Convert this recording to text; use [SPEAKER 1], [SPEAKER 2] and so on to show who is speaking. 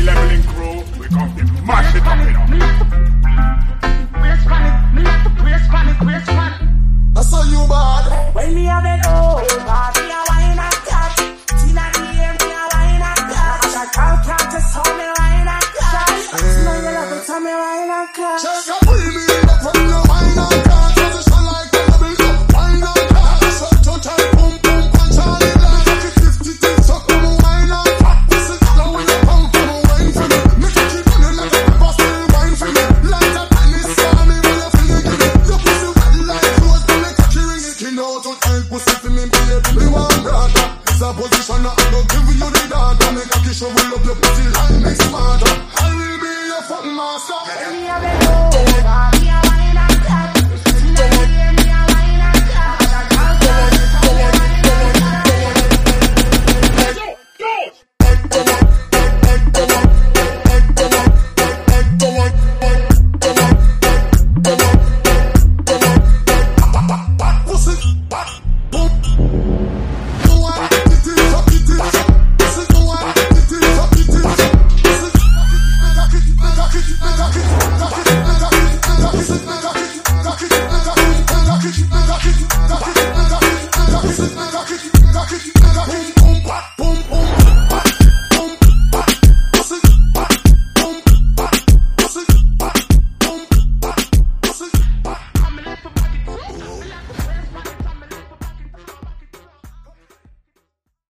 [SPEAKER 1] leveling crew, we come to mash it up, you know.
[SPEAKER 2] I saw you bad.
[SPEAKER 3] When me have it over, me a wine and cat. Tina the air, me a wine and cat. I can't just hold me wine and cat. Now you love it, tell me wine and cat.